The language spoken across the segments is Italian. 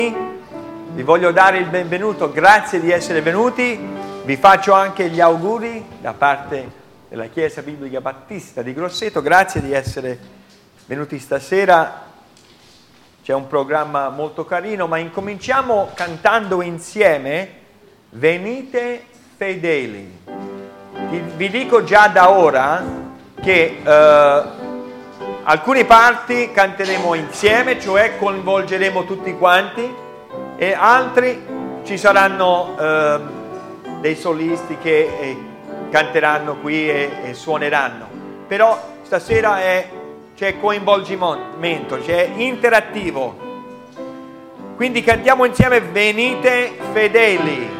Vi voglio dare il benvenuto, grazie di essere venuti. Vi faccio anche gli auguri da parte della Chiesa Biblica Battista di Grosseto. Grazie di essere venuti stasera. C'è un programma molto carino, ma incominciamo cantando insieme Venite fedeli. Vi dico già da ora che alcune parti canteremo insieme, cioè coinvolgeremo tutti quanti, e altri ci saranno dei solisti che canteranno qui e suoneranno. Però stasera c'è coinvolgimento, c'è interattivo. Quindi cantiamo insieme Venite fedeli.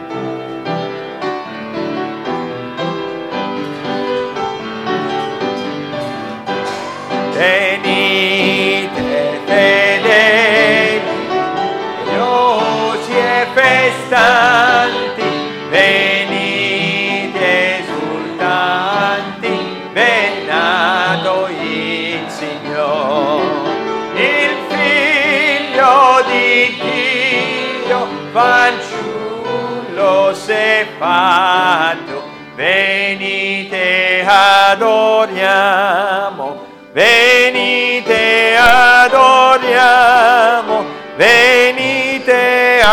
Venite fedeli, gloriosi e festanti, venite esultanti, venato il Signore, il Figlio di Dio, fanciullo s'è fatto, venite adoriamo. Venite adoriamo, venite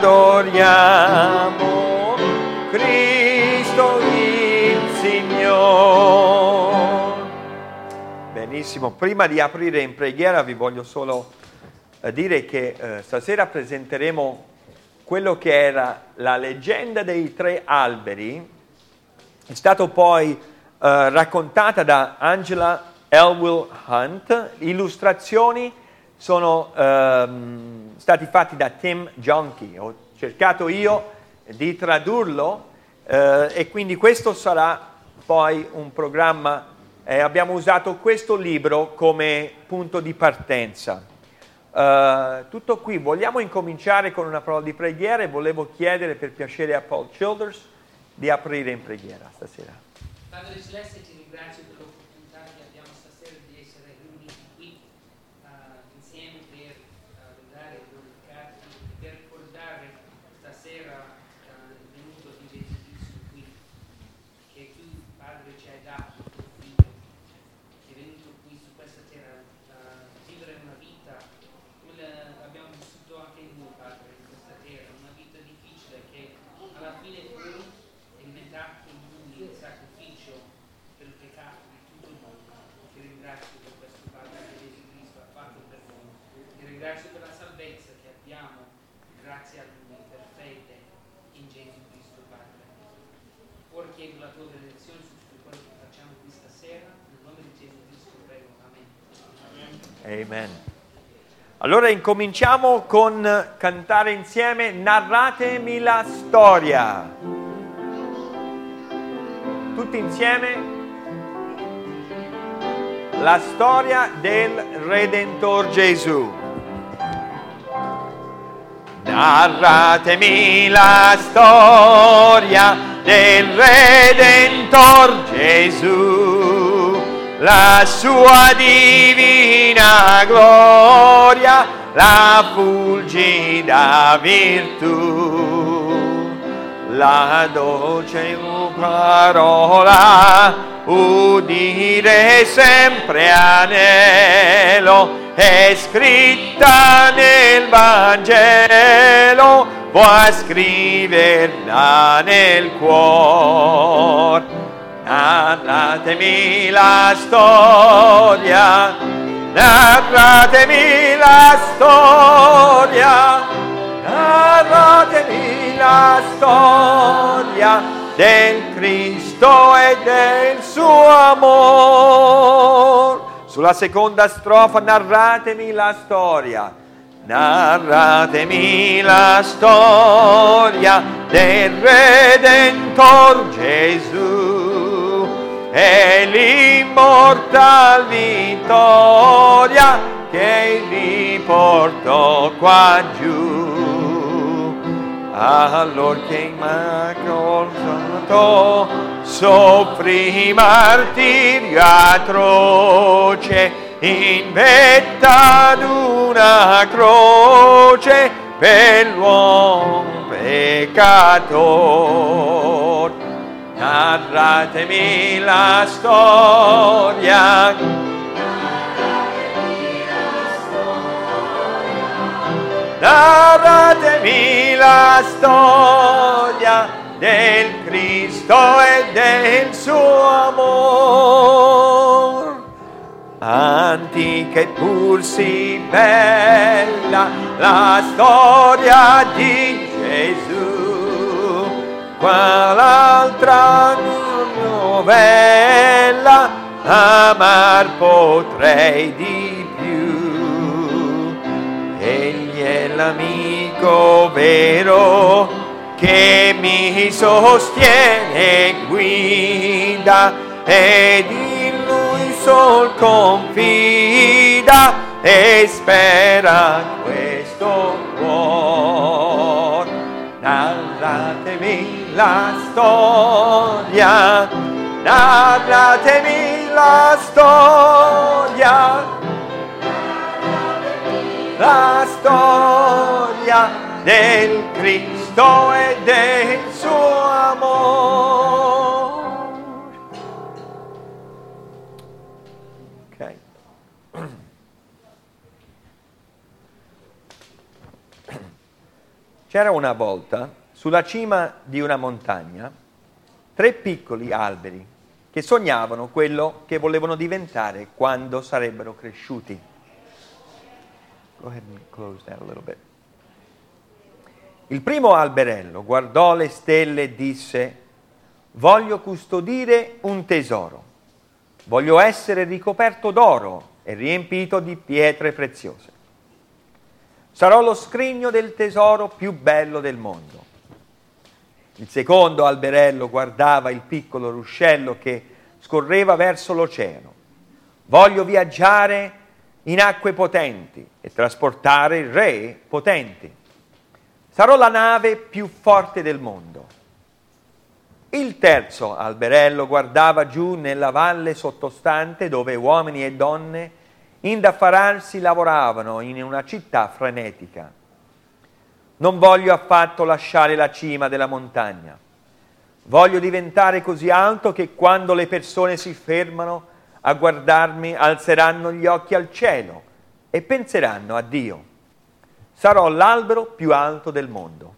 adoriamo, Cristo il Signore. Benissimo, prima di aprire in preghiera vi voglio solo dire che stasera presenteremo quello che era la leggenda dei tre alberi. È stato poi raccontata da Angela Elwell Hunt. Le illustrazioni sono stati fatti da Tim Junkie. Ho cercato io di tradurlo e quindi questo sarà poi un programma. Abbiamo usato questo libro come punto di partenza. Tutto qui. Vogliamo incominciare con una parola di preghiera e volevo chiedere per piacere a Paul Childers di aprire in preghiera stasera. Padre Celeste, ti ringrazio per l'opportunità che abbiamo stasera di essere riuniti qui insieme per lodare e glorificarti, per ricordare stasera il venuto di Gesù Cristo qui, che tu, Padre, ci hai dato, tuo Figlio, che è venuto qui su questa terra a vivere una vita, come abbiamo vissuto anche noi, Padre, in questa terra, una vita difficile che alla fine tu hai diventato in lui il sacrificio per il peccato di tutto il mondo. Ti ringrazio per questo, Padre, che Gesù Cristo ha fatto per noi. Ti ringrazio per la salvezza che abbiamo grazie a lui, per fede in Gesù Cristo, Padre. Ora chiedo la tua benedizione su tutto quello che facciamo qui stasera, nel nome di Gesù Cristo prego, amen. Amen. Allora incominciamo con cantare insieme Narratemi la storia. Tutti insieme la storia del Redentor Gesù. Narratemi la storia del Redentor Gesù, la sua divina gloria, la fulgida virtù, la dolce parola, udire sempre anelo, è scritta nel Vangelo, vuoi scriverla nel cuore. Narratemi la storia, narratemi la storia, narratemi la storia del Cristo e del suo amor. Sulla seconda strofa narratemi la storia, narratemi la storia del Redentor Gesù e l'immortal vittoria che li portò qua giù. Allor che immacolato soffrì martirio atroce in vetta d'una croce per l'uomo peccator. Narratemi la storia, narratemi la storia del Cristo e del suo amor. Antica e pur sì bella la storia di Gesù, qual altra novella amar potrei di più. Egli è l'amico vero che mi sostiene e guida, ed in lui sol confida e spera questo cuor. Narratemi la storia, narratemi la storia, la storia del Cristo e del suo amor. Ok. C'era una volta, sulla cima di una montagna, 3 piccoli alberi che sognavano quello che volevano diventare quando sarebbero cresciuti. Go ahead and close that a little bit. Il primo alberello guardò le stelle e disse: voglio custodire un tesoro, voglio essere ricoperto d'oro e riempito di pietre preziose. Sarò lo scrigno del tesoro più bello del mondo. Il secondo alberello guardava il piccolo ruscello che scorreva verso l'oceano. Voglio viaggiare in acque potenti e trasportare re potenti. Sarò la nave più forte del mondo. Il terzo alberello guardava giù nella valle sottostante dove uomini e donne indaffararsi lavoravano in una città frenetica. Non voglio affatto lasciare la cima della montagna. Voglio diventare così alto che quando le persone si fermano a guardarmi alzeranno gli occhi al cielo e penseranno a Dio. Sarò l'albero più alto del mondo.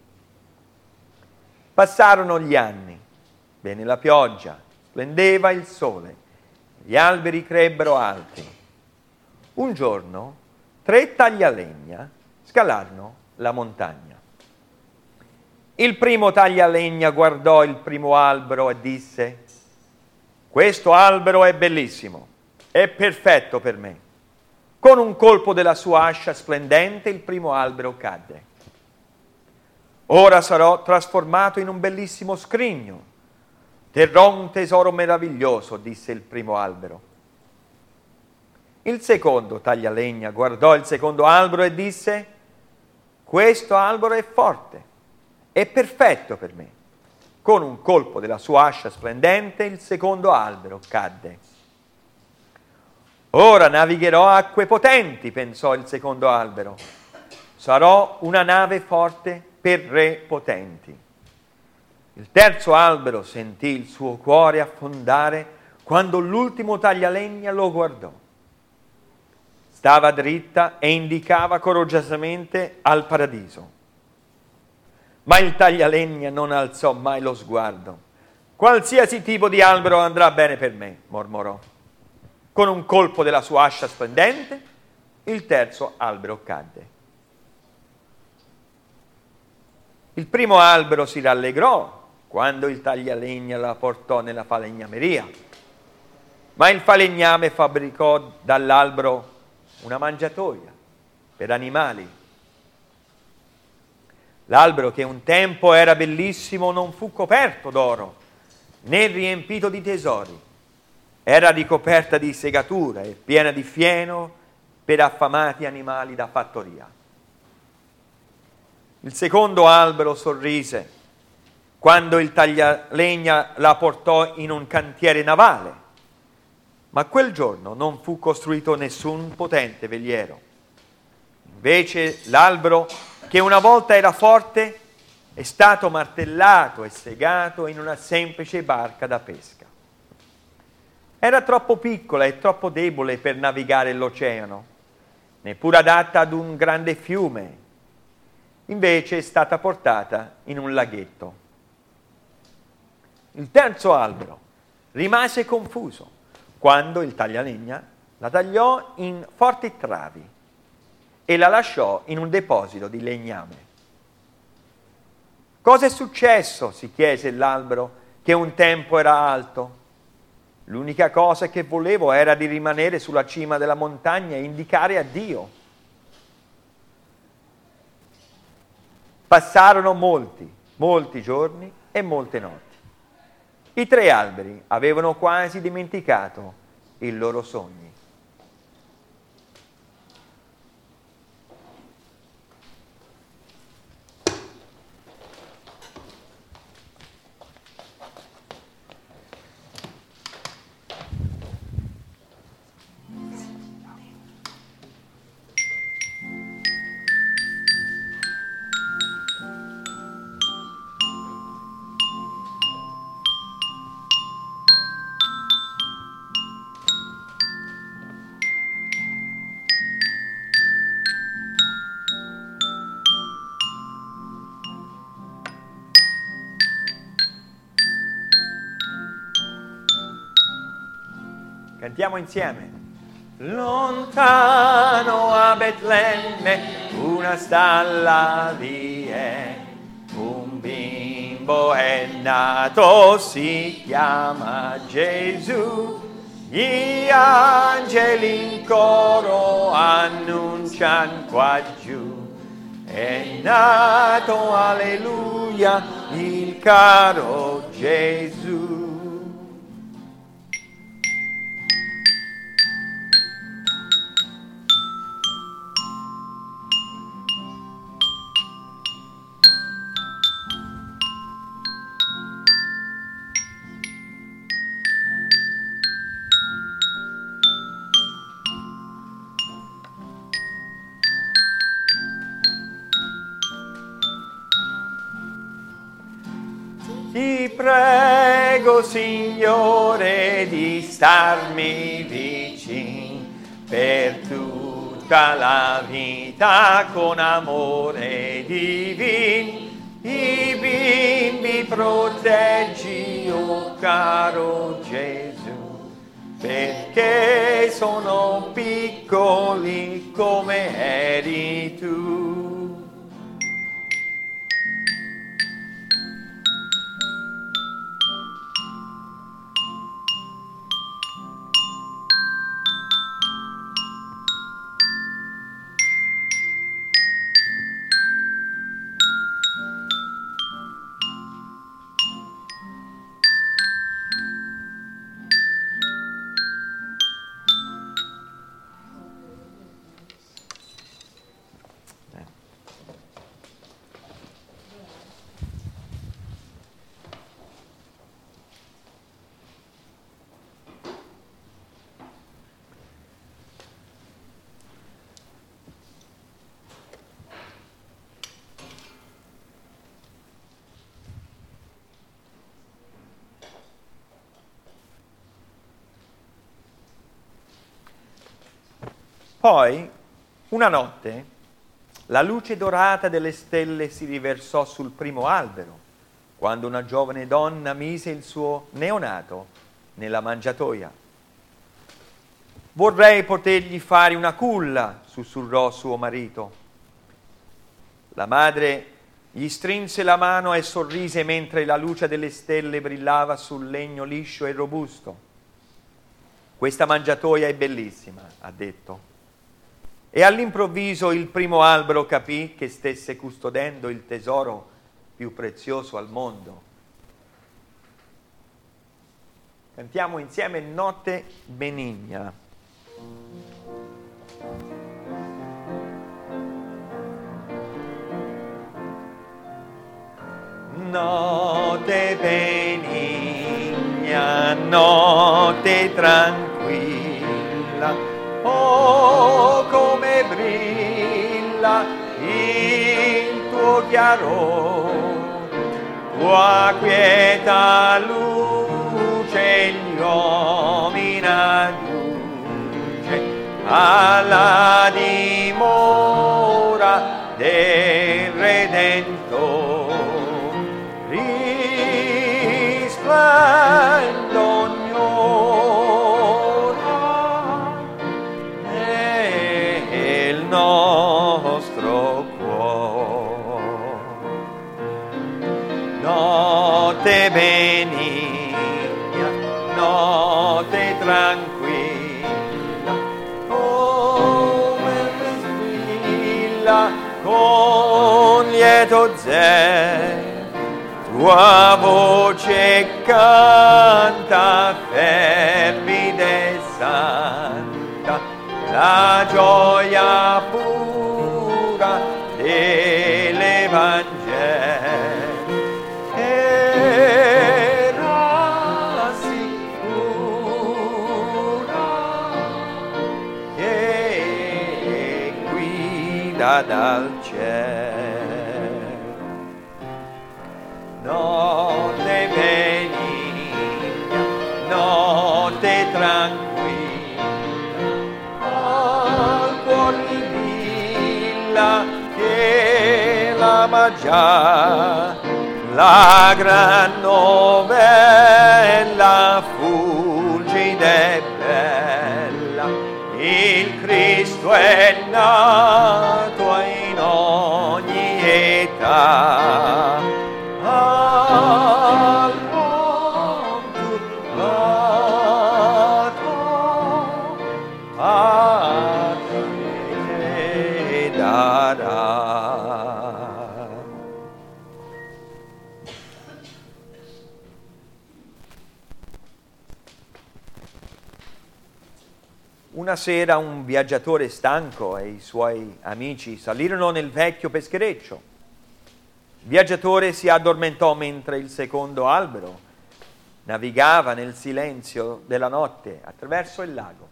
Passarono gli anni, venne la pioggia, splendeva il sole, gli alberi crebbero alti. Un giorno 3 taglialegna scalarono la montagna. Il primo taglialegna guardò il primo albero e disse: questo albero è bellissimo, è perfetto per me. Con un colpo della sua ascia splendente il primo albero cadde. Ora sarò trasformato in un bellissimo scrigno. Terrò un tesoro meraviglioso, disse il primo albero. Il secondo taglialegna guardò il secondo albero e disse: questo albero è forte, è perfetto per me. Con un colpo della sua ascia splendente il secondo albero cadde. Ora navigherò acque potenti, pensò il secondo albero. Sarò una nave forte per re potenti. Il terzo albero sentì il suo cuore affondare quando l'ultimo taglialegna lo guardò. Stava dritta e indicava coraggiosamente al paradiso. Ma il taglialegna non alzò mai lo sguardo. Qualsiasi tipo di albero andrà bene per me, mormorò. Con un colpo della sua ascia splendente, il terzo albero cadde. Il primo albero si rallegrò quando il taglialegna la portò nella falegnameria, ma il falegname fabbricò dall'albero una mangiatoia per animali. L'albero, che un tempo era bellissimo, non fu coperto d'oro né riempito di tesori. Era ricoperta di segatura e piena di fieno per affamati animali da fattoria. Il secondo albero sorrise quando il taglialegna la portò in un cantiere navale, ma quel giorno non fu costruito nessun potente veliero. Invece l'albero, che una volta era forte, è stato martellato e segato in una semplice barca da pesca. Era troppo piccola e troppo debole per navigare l'oceano, neppure adatta ad un grande fiume. Invece è stata portata in un laghetto. Il terzo albero rimase confuso quando il taglialegna la tagliò in forti travi e la lasciò in un deposito di legname. Cosa è successo? Si chiese l'albero, che un tempo era alto. L'unica cosa che volevo era di rimanere sulla cima della montagna e indicare a Dio. Passarono molti giorni e molte notti. I 3 alberi avevano quasi dimenticato i loro sogni. Cantiamo insieme. Lontano a Betlemme, una stalla vi è, un bimbo è nato, si chiama Gesù. Gli angeli in coro annuncian qua giù, è nato, alleluia, il caro Gesù. Ti prego, Signore, di starmi vicin per tutta la vita con amore divin. I bimbi proteggi, oh caro Gesù, perché sono piccoli come eri tu. Poi, una notte, la luce dorata delle stelle si riversò sul primo albero, quando una giovane donna mise il suo neonato nella mangiatoia. Vorrei potergli fare una culla, sussurrò suo marito. La madre gli strinse la mano e sorrise mentre la luce delle stelle brillava sul legno liscio e robusto. Questa mangiatoia è bellissima, ha detto. E all'improvviso il primo albero capì che stesse custodendo il tesoro più prezioso al mondo. Cantiamo insieme Notte benigna. Notte benigna, notte tranquilla, oh come brilla chiaro, tua quieta luce gli uomini adduce alla dimora del Redentore. Risplende ogni ora nel nostro cuore. Notte benigna, notte tranquilla, come squilla con lieto zen, tua voce canta fervida e santa, la gioia pura dell'Evangelo. Era sicura che guida dal cielo. Notte benigna, notte tranquilla, al cuor rivilla che l'ama già, la gran novella fulgida e bella, il Cristo è nato in ogni età. Al mondo dato, a te darà. Una sera un viaggiatore stanco e i suoi amici salirono nel vecchio peschereccio. Il viaggiatore si addormentò mentre il secondo albero navigava nel silenzio della notte attraverso il lago.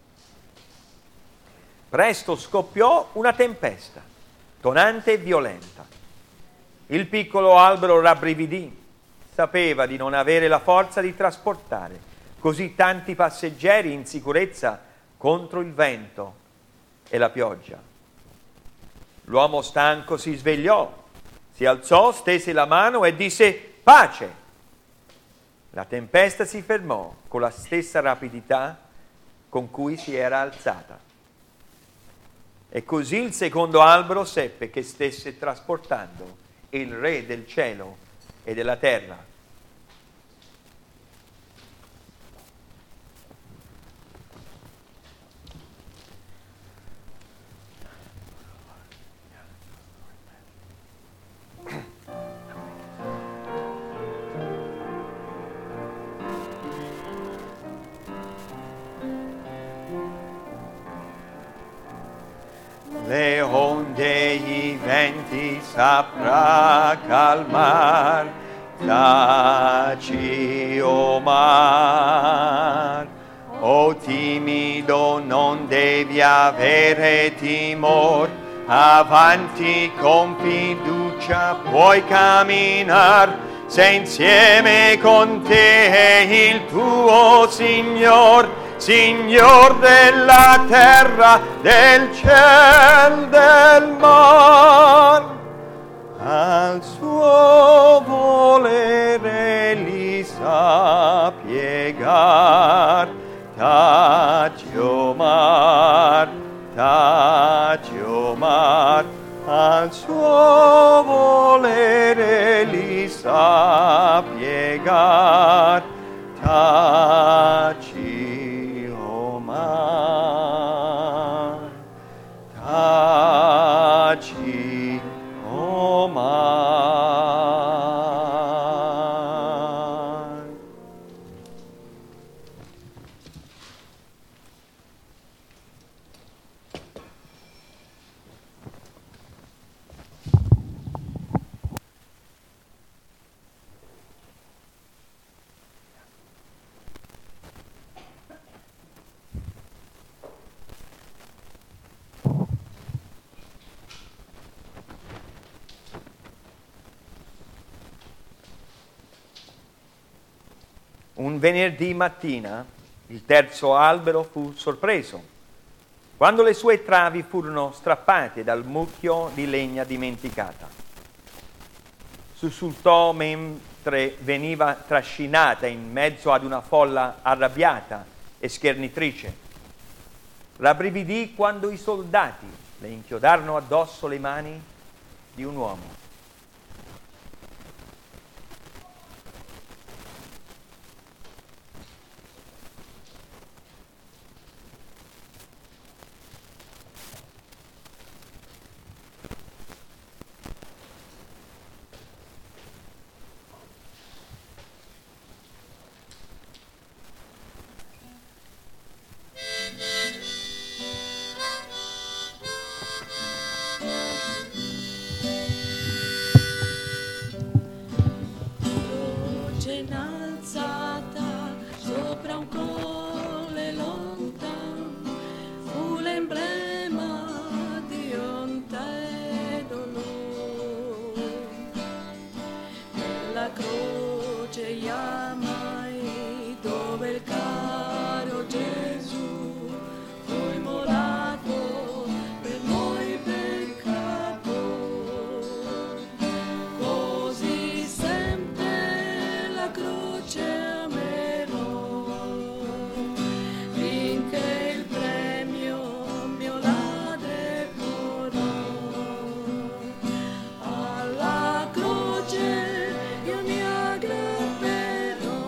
Presto scoppiò una tempesta, tonante e violenta. Il piccolo albero rabbrividì, sapeva di non avere la forza di trasportare così tanti passeggeri in sicurezza contro il vento e la pioggia. L'uomo stanco si svegliò, si alzò, stese la mano e disse: pace! La tempesta si fermò con la stessa rapidità con cui si era alzata. E così il secondo albero seppe che stesse trasportando il Re del cielo e della terra. Le onde, i venti saprà calmar, taci o mar. O timido, non devi avere timor, avanti con fiducia puoi camminar, se insieme con te è il tuo Signor, Signor della terra, del ciel, del mar. Al suo volere li sa piegar, taci o mar, al suo volere li sa piegar, taci o mar, taci o mar. Un venerdì mattina il terzo albero fu sorpreso quando le sue travi furono strappate dal mucchio di legna dimenticata. Sussultò mentre veniva trascinata in mezzo ad una folla arrabbiata e schernitrice. Rabbrividì quando i soldati le inchiodarono addosso le mani di un uomo. Innalzata sopra un colle lontano, fu l'emblema di onta dolore. Nella croce chiamai dove il caro Gesù fu immolato per noi peccatori. Così sempre la croce amerò, finché il premio mio ladre porrò. Alla croce io mi aggrapperò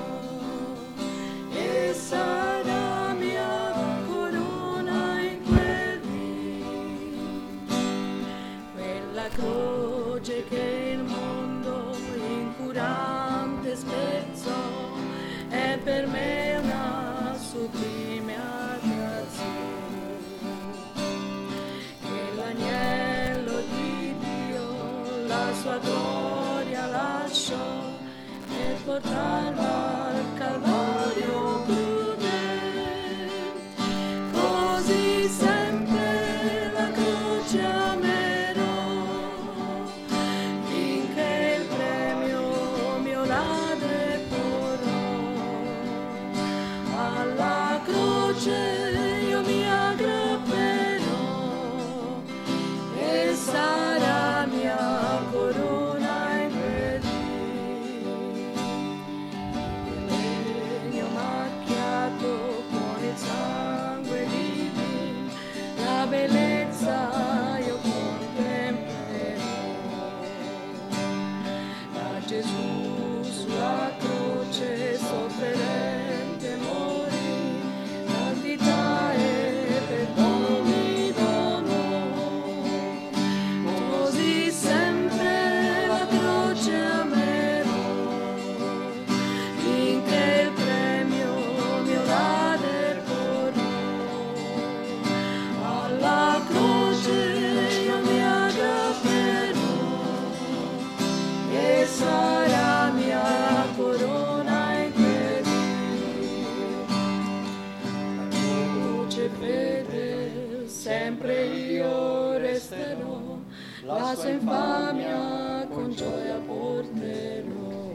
e sarà mia corona in quel dì. Quella croce che il mondo incurante spezzò è per me una sublime attrazione. Che l'agnello di Dio la sua gloria lasciò per portarla al Calvario crudele. Così sempre la croce amerò, finché il premio mio ladre porrò. Alla croce io mi aggrapperò e sarà mia corona in quel dì. Il legno macchiato con il sangue di Dio, la bellezza io contemplerò. Da Gesù sulla croce sofferente morì, santità e perdono mi donò. Così sempre la croce amerò, finché il premio mio ladre porrò. Alla croce io mi aggrapperò e sarà mia corona in quel dì. La croce fede sempre io resterò, la sua infamia con gioia porterò,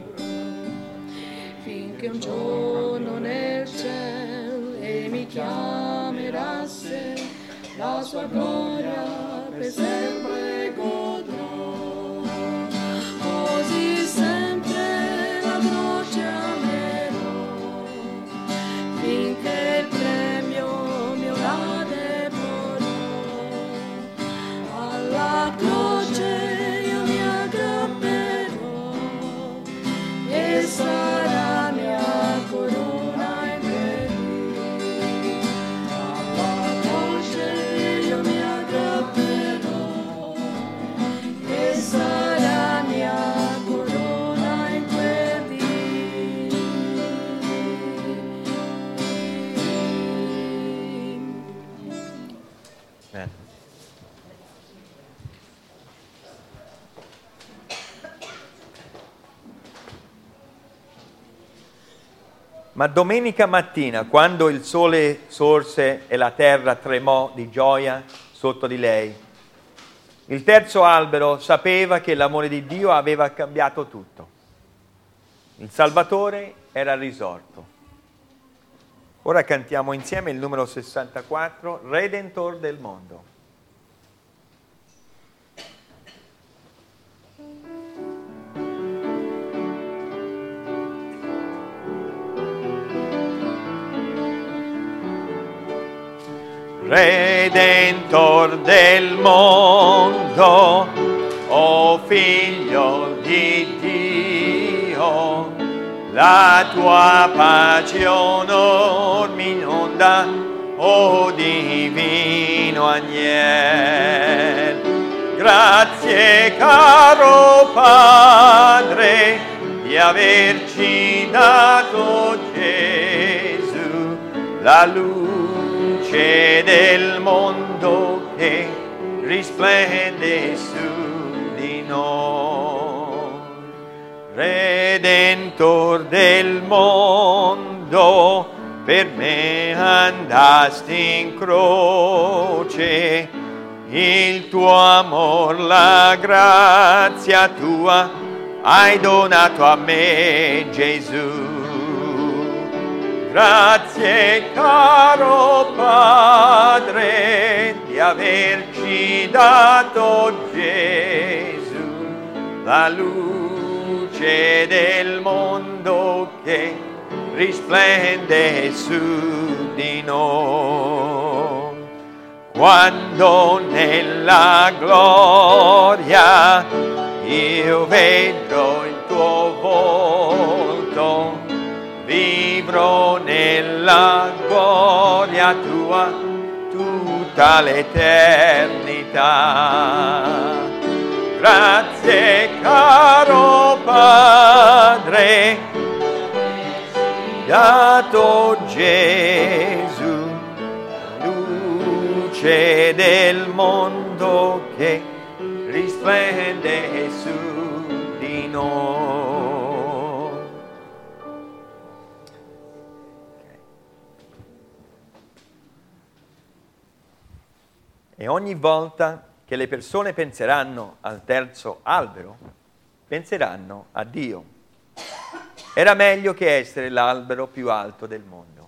finché un giorno nel cielo e mi chiamerà a sé, la sua gloria per sempre godrò. Così sempre la croce amerò, finché il premio mio ladre porrò. Alla croce io mi aggrapperò e sarà mia corona in quel dì. Alla croce io mi aggrapperò e sarà mia corona in quel dì. Ma domenica mattina, quando il sole sorse e la terra tremò di gioia sotto di lei, il terzo albero sapeva che l'amore di Dio aveva cambiato tutto. Il Salvatore era risorto. Ora cantiamo insieme il numero 64, Redentor del mondo. Redentor del mondo, o Figlio di Dio, la tua pace onor mi inonda, o divino agnel. Grazie caro Padre di averci dato Gesù, la luce del mondo che risplende su di noi. Redentor del mondo, per me andasti in croce, il tuo amor, la grazia tua hai donato a me, Gesù. Grazie caro Padre di averci dato Gesù, la luce del mondo che risplende su di noi. Quando nella gloria io vedrò il tuo volto, vivrò nella gloria tua tutta l'eternità. Grazie caro Padre, dato Gesù, luce del mondo che risplende su di noi. E ogni volta che le persone penseranno al terzo albero, penseranno a Dio. Era meglio che essere l'albero più alto del mondo.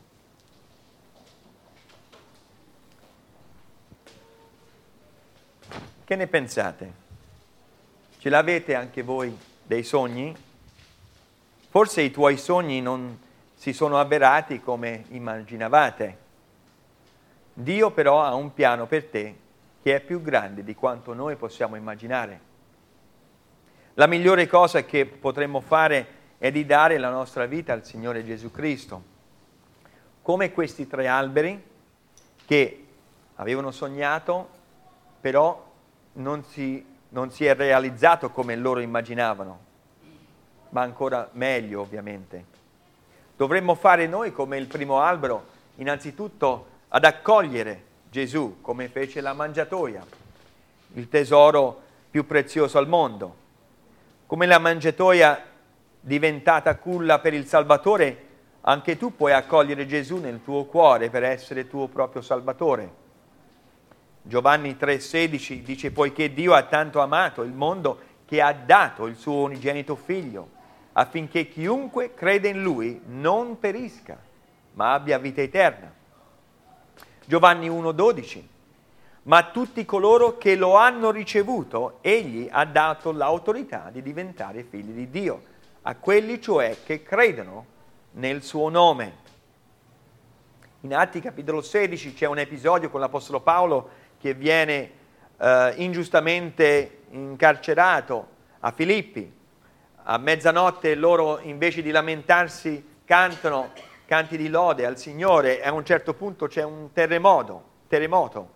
Che ne pensate? Ce l'avete anche voi dei sogni? Forse i tuoi sogni non si sono avverati come immaginavate. Dio però ha un piano per te che è più grande di quanto noi possiamo immaginare. La migliore cosa che potremmo fare è di dare la nostra vita al Signore Gesù Cristo. Come questi 3 alberi che avevano sognato, però non si è realizzato come loro immaginavano, ma ancora meglio ovviamente. Dovremmo fare noi come il primo albero, innanzitutto ad accogliere Gesù come fece la mangiatoia, il tesoro più prezioso al mondo. Come la mangiatoia diventata culla per il Salvatore, anche tu puoi accogliere Gesù nel tuo cuore per essere tuo proprio Salvatore. Giovanni 3,16 dice: poiché Dio ha tanto amato il mondo che ha dato il suo unigenito Figlio, affinché chiunque crede in Lui non perisca, ma abbia vita eterna. Giovanni 1,12 ma a tutti coloro che lo hanno ricevuto, Egli ha dato l'autorità di diventare figli di Dio, a quelli cioè che credono nel suo nome. In Atti capitolo 16 c'è un episodio con l'Apostolo Paolo che viene ingiustamente incarcerato a Filippi. A mezzanotte loro, invece di lamentarsi, cantano canti di lode al Signore, e a un certo punto c'è un terremoto.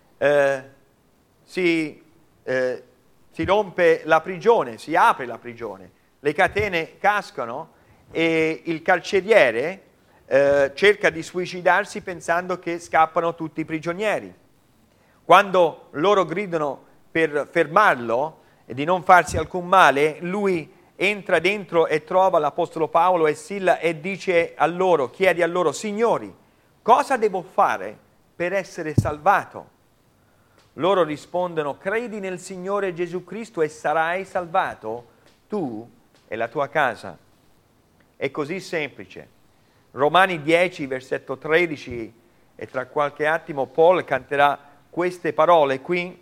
Si rompe la prigione, si apre la prigione, le catene cascano e il carceriere cerca di suicidarsi pensando che scappano tutti i prigionieri. Quando loro gridano per fermarlo e di non farsi alcun male, lui entra dentro e trova l'Apostolo Paolo e Silla e dice a loro, chiede a loro: signori, cosa devo fare per essere salvato? Loro rispondono: credi nel Signore Gesù Cristo e sarai salvato, tu e la tua casa. è così semplice. Romani 10, versetto 13, e tra qualche attimo Paul canterà queste parole qui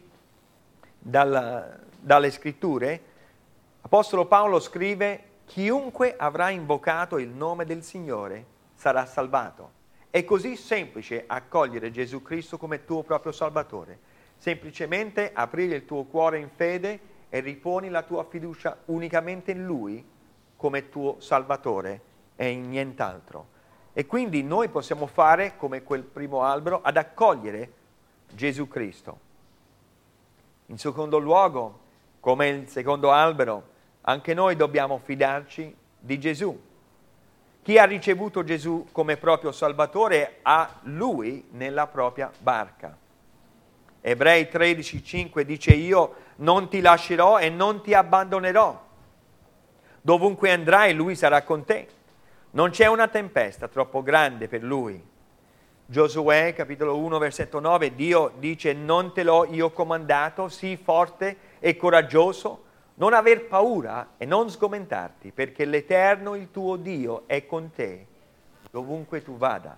dalle scritture. Apostolo Paolo scrive: chiunque avrà invocato il nome del Signore sarà salvato. È così semplice accogliere Gesù Cristo come tuo proprio Salvatore. Semplicemente aprire il tuo cuore in fede e riponi la tua fiducia unicamente in Lui come tuo Salvatore e in nient'altro. E quindi noi possiamo fare come quel primo albero ad accogliere Gesù Cristo. In secondo luogo, come il secondo albero, anche noi dobbiamo fidarci di Gesù. Chi ha ricevuto Gesù come proprio Salvatore ha Lui nella propria barca. Ebrei 13,5 dice: io non ti lascerò e non ti abbandonerò. Dovunque andrai, Lui sarà con te. Non c'è una tempesta troppo grande per Lui. Giosuè, capitolo 1, versetto 9, Dio dice: non te l'ho io comandato, sii forte e coraggioso, non aver paura e non sgomentarti, perché l'Eterno, il tuo Dio, è con te, dovunque tu vada.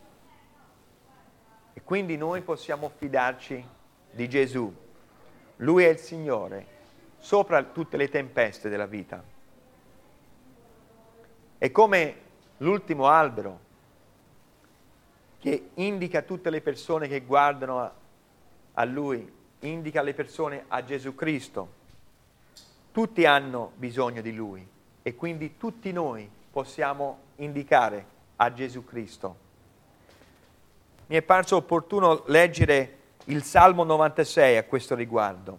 E quindi noi possiamo fidarci di Gesù. Lui è il Signore, sopra tutte le tempeste della vita. È come l'ultimo albero che indica tutte le persone che guardano a Lui, indica le persone a Gesù Cristo. Tutti hanno bisogno di Lui e quindi tutti noi possiamo indicare a Gesù Cristo. Mi è parso opportuno leggere il Salmo 96 a questo riguardo.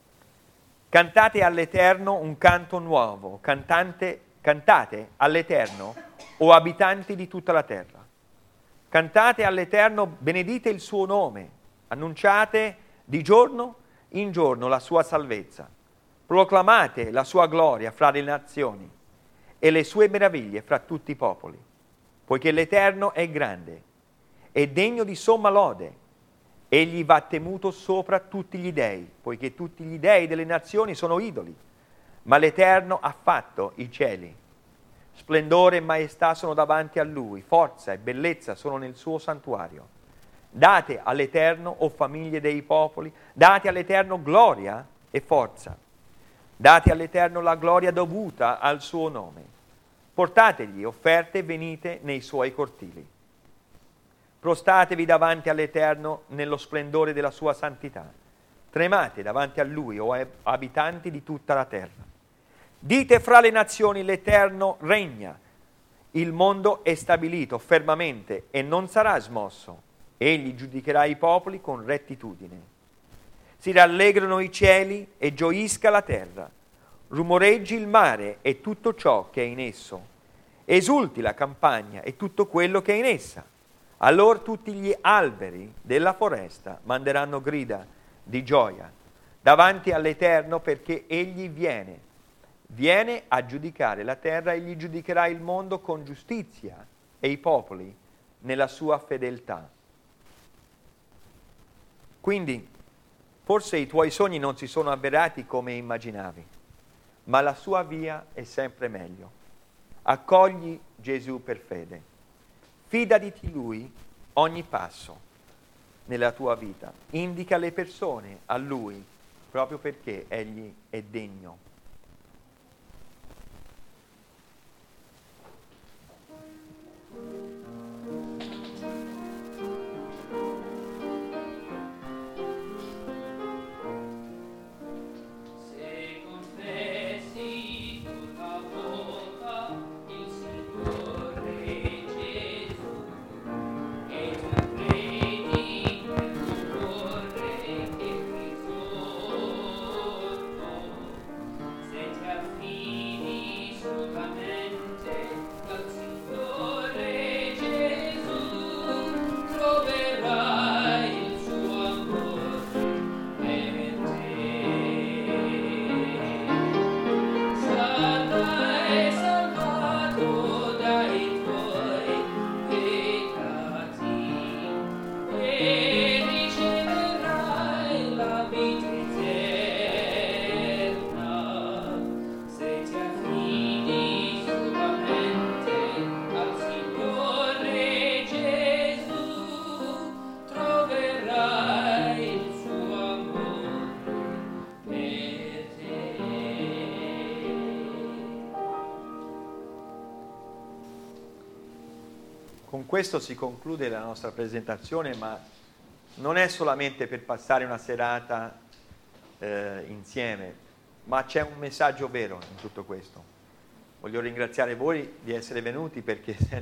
Cantate all'Eterno un canto nuovo, cantate all'Eterno, o abitanti di tutta la terra. Cantate all'Eterno, benedite il suo nome, annunciate di giorno in giorno la sua salvezza. Proclamate la sua gloria fra le nazioni e le sue meraviglie fra tutti i popoli, poiché l'Eterno è grande e degno di somma lode. Egli va temuto sopra tutti gli dei, poiché tutti gli dei delle nazioni sono idoli, ma l'Eterno ha fatto i cieli. Splendore e maestà sono davanti a Lui, forza e bellezza sono nel suo santuario. Date all'Eterno, o famiglie dei popoli, date all'Eterno gloria e forza. Date all'Eterno la gloria dovuta al suo nome. Portategli offerte e venite nei suoi cortili. Prostatevi davanti all'Eterno nello splendore della sua santità. Tremate davanti a Lui, o abitanti di tutta la terra. Dite fra le nazioni: l'Eterno regna. Il mondo è stabilito fermamente e non sarà smosso. Egli giudicherà i popoli con rettitudine. Si rallegrano i cieli e gioisca la terra. Rumoreggi il mare e tutto ciò che è in esso. Esulti la campagna e tutto quello che è in essa. Allora tutti gli alberi della foresta manderanno grida di gioia davanti all'Eterno, perché Egli viene a giudicare la terra. Egli giudicherà il mondo con giustizia e i popoli nella sua fedeltà. Quindi, forse i tuoi sogni non si sono avverati come immaginavi, ma la sua via è sempre meglio. Accogli Gesù per fede. Fidati di Lui ogni passo nella tua vita. Indica le persone a Lui proprio perché Egli è degno. con questo si conclude la nostra presentazione, ma non è solamente per passare una serata insieme, ma c'è un messaggio vero in tutto questo. Voglio ringraziare voi di essere venuti, perché